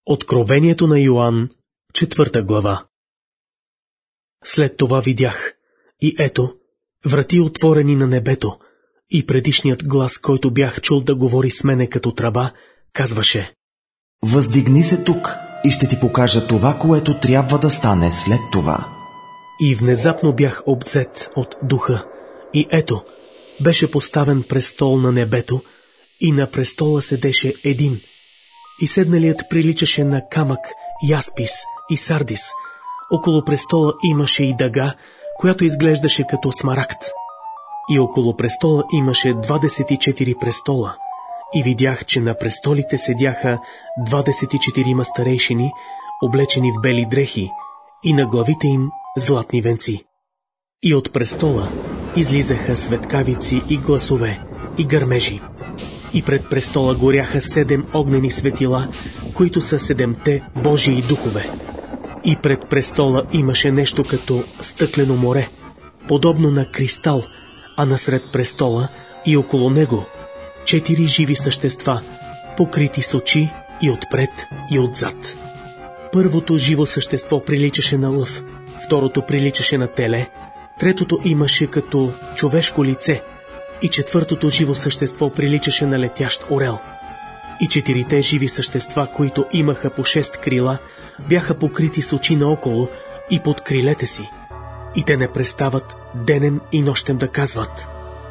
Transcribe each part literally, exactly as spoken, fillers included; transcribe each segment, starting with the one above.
Откровението на Йоан, четвърта глава. След това видях, и ето, врати отворени на небето, и предишният глас, който бях чул да говори с мене като тръба, казваше: Въздигни се тук и ще ти покажа това, което трябва да стане след това. И внезапно бях обзет от духа, и ето, беше поставен престол на небето, и на престола седеше един, и седналият приличаше на камък, яспис и сардис. Около престола имаше и дъга, която изглеждаше като смарагд. И около престола имаше двадесет и четири престола. И видях, че на престолите седяха двадесет и четирима старейшини, облечени в бели дрехи, и на главите им златни венци. И от престола излизаха светкавици и гласове, и гърмежи. И пред престола горяха седем огнени светила, които са седемте Божии духове. И пред престола имаше нещо като стъклено море, подобно на кристал, а насред престола и около него четири живи същества, покрити с очи и отпред и отзад. Първото живо същество приличаше на лъв, второто приличаше на теле, третото имаше като човешко лице, и четвъртото живо същество приличаше на летящ орел. И четирите живи същества, които имаха по шест крила, бяха покрити с очи наоколо и под крилете си. И те не престават денем и нощем да казват: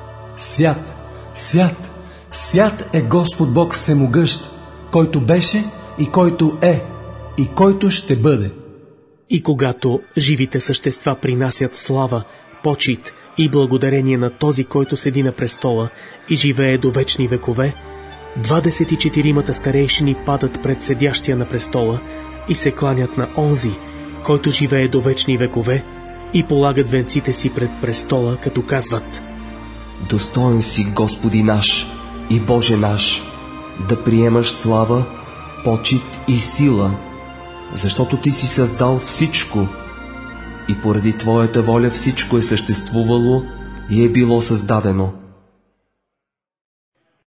Свят, свят, свят е Господ Бог Всемогъщ, който беше и който е, и който ще бъде. И когато живите същества принасят слава, почит и благодарение на този, който седи на престола и живее до вечни векове, двадесет и четиримата старейшини падат пред седящия на престола и се кланят на онзи, който живее до вечни векове, и полагат венците си пред престола, като казват: Достоен си, Господи наш и Боже наш, да приемаш слава, почит и сила, защото Ти си създал всичко и поради Твоята воля всичко е съществувало и е било създадено.